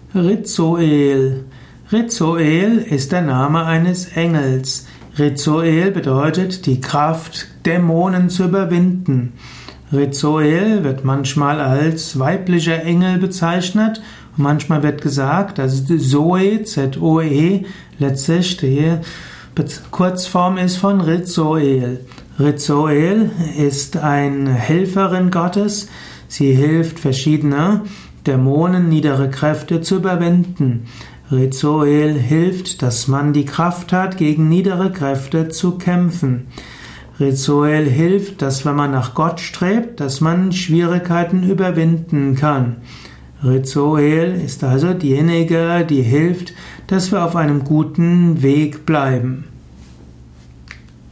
Ritzoel. Ritzoel ist der Name eines Engels. Ritzoel bedeutet die Kraft, Dämonen zu überwinden. Ritzoel wird manchmal als weiblicher Engel bezeichnet und manchmal wird gesagt, dass Zoe, Z-O-E, letztlich die Kurzform ist von Ritzoel. Ritzoel ist eine Helferin Gottes. Sie hilft, verschiedene Dämonen, niedere Kräfte zu überwinden. Ritzoel hilft, dass man die Kraft hat, gegen niedere Kräfte zu kämpfen. Ritzoel hilft, dass wenn man nach Gott strebt, dass man Schwierigkeiten überwinden kann. Ritzoel ist also diejenige, die hilft, dass wir auf einem guten Weg bleiben.